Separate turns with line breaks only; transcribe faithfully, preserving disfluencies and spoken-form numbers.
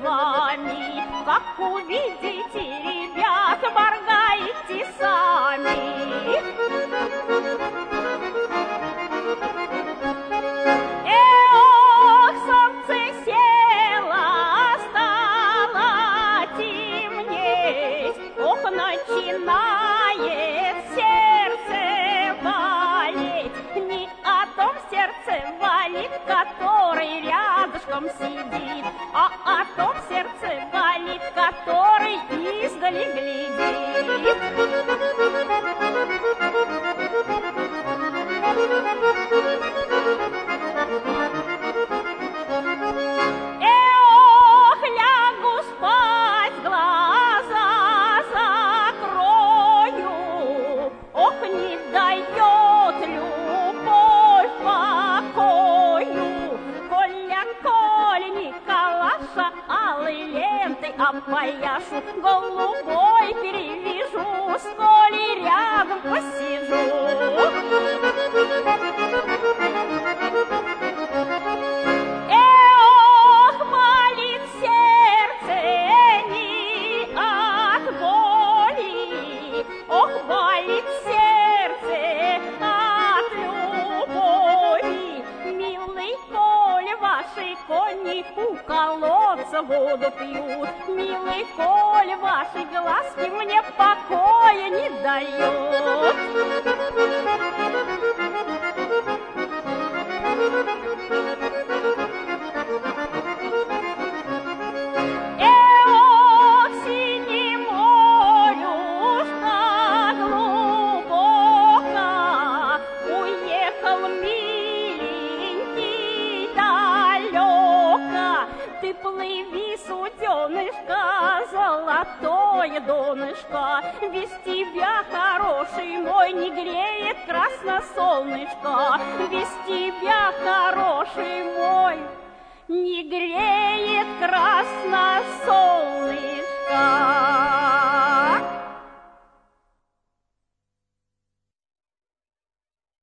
вами. Как увидите, ребят, моргайте сами. Эх, солнце село, стало темнеть. Ох, начинает сердце болеть. Не о том сердце болит, который рядышком сидит, а о том сердце болит, который издали глядит. Эх, лягу спать, глаза закрою. Ох, не дает любовь покою. Коля, Коля, Николаша, алой лентой опояшу, голубой перевяжу, с Колей рядом посижу. Эх, болит сердце не от боли, ох, болит сердце от любови. Милый Коля, ваши кони у колодца воду пьют. Милый Коля, ваши глазки мне покоя не дают. Эх, синим морюшка глубоко, уехал миленький далеко. Ты плыви, суденышко, золотое донышко, без тебя, хороший мой, не греет красно солнышко. Без тебя, хороший мой, не греет красно